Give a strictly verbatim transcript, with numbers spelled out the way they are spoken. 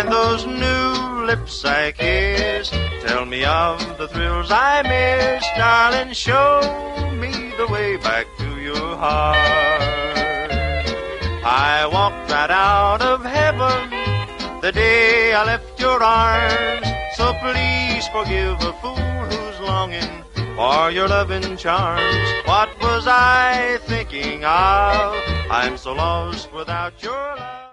And those new lips I kissed tell me of the thrills I missed. Darling, show me the way back to your heart. I walked right out of heaven the day I left your arms. So please forgive a fool who's longing for your loving charms. What was I thinking of? I'm so lost without your love.